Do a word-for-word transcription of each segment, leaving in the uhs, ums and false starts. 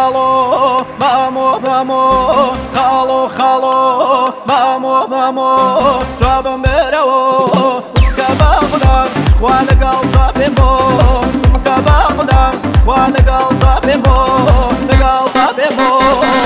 خالو مامو مامو خالو خالو مامو مامو جابم برو كباغدم خوال قلزا بمو كباغدم خوال قلزا بمو قلزا بمو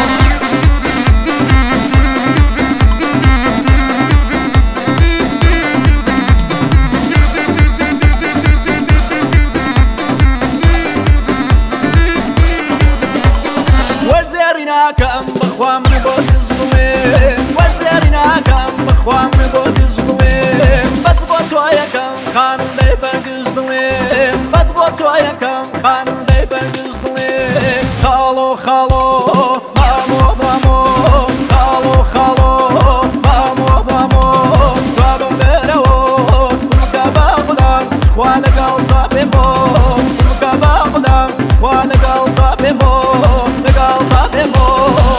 كم بخوا من بود زغویم وزیرینا کم بخوا من بود زغویم بس با توی کم خانم دی برگز دویم بس با توی کم خانم دی برگز دویم خالو خالو مامو مامو خالو خالو مامو مامو جابم برو مكباغدم خوال قلزا بمو مكباغدم خوال قلزا بمو قلزا بمو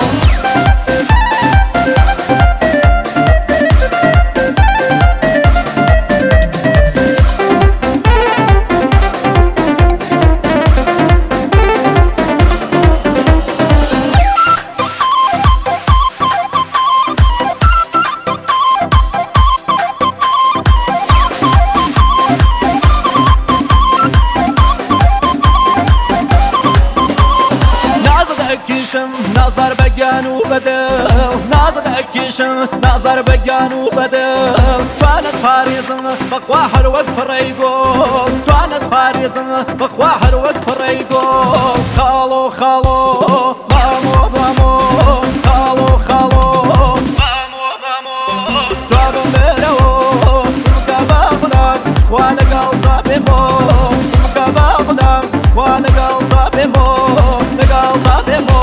نظر بگن و بدل نظر اکیشم نظر بگن و بدل جوانت فاريزم بخوا هر وقت پریگو جوانت فاريزم بخوا هر وقت پریگو خالو خالو مامو مامو خالو خالو مامو مامو جوابم برو مكباغدم خوال قلزا بمو مكباغدم خوال قلزا بمو قلزا بمو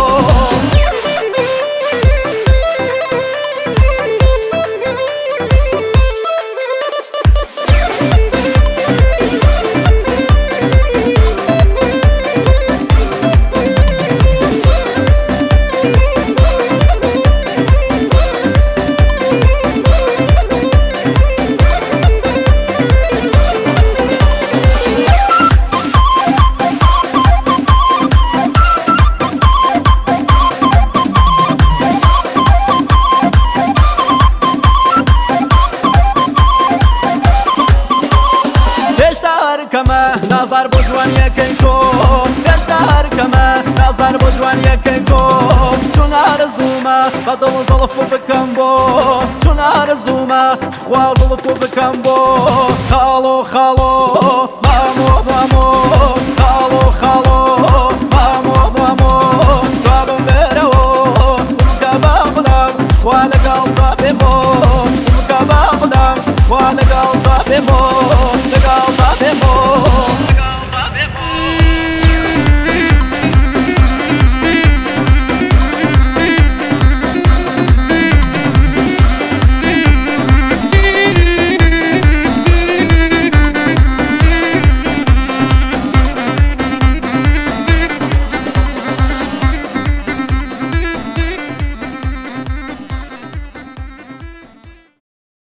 نظر بو جوان یکی تو بیشتر کمه نظر بو جوان یکی تو چون آرزومه بدل زلفو بکن بو چون آرزومه خواه زلفو بکن بو خالو خالو